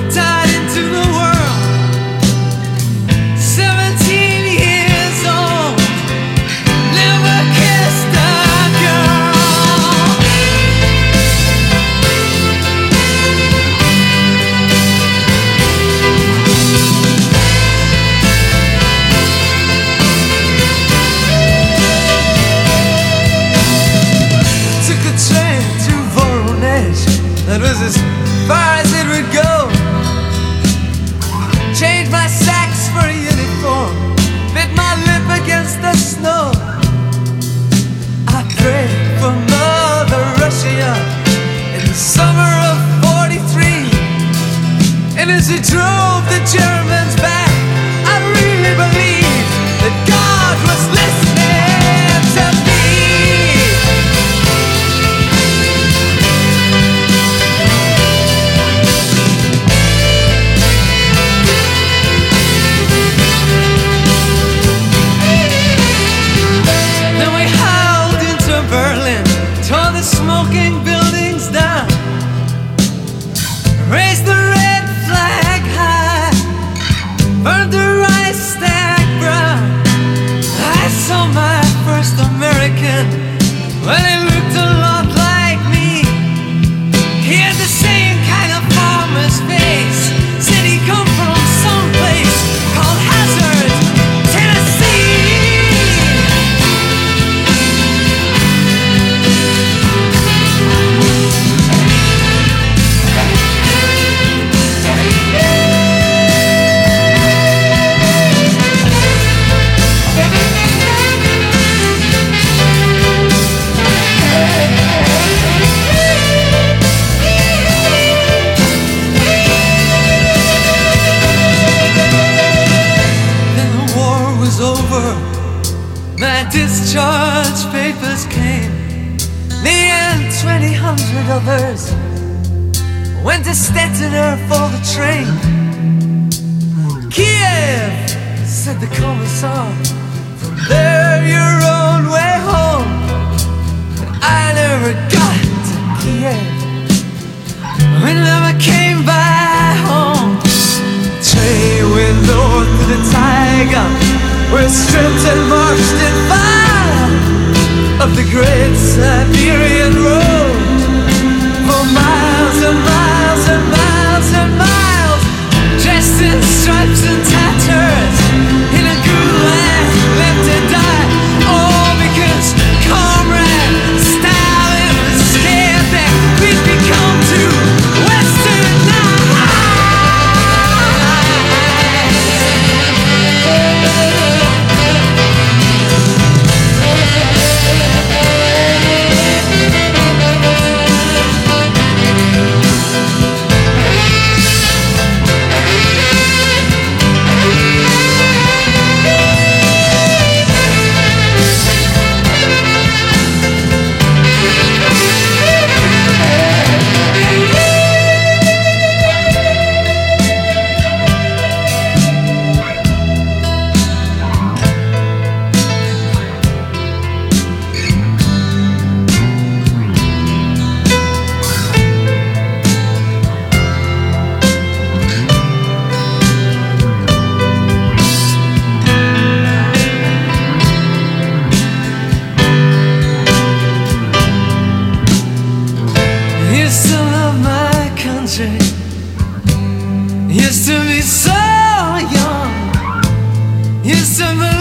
tied into the world. 17 years old, never kissed a girl. Took a train to Voronezh, that was as far as it would go. Changed my sacks for a uniform, bit my lip against the snow. I prayed for Mother Russia in the summer of '43. And as he drove the Germans back, I really believed that God was listening to me. Then we howled into Berlin, tore the smoking buildings down, raised the red flag high, burned the Reichstag brown. I saw my first American, well, he looked a lot like me. He had the same kind of farmer's face, said he come from someplace called Hazard, Tennessee. Then the war was over, my discharge papers came. Me and 2,000 others went to Stettiner for the train. Kiev, said the commissar, from there your own way home. But I never got to Kiev, we never came back home. Train went north to the Taiga, we're stripped and marched in file up the great Siberian road. For miles and miles and miles and miles, dressed in stripes and tatters, in a gulag left to die. All because Comrade Stalin was scared that we'd become too westernized. Used to love my country, used to be so young, used to believe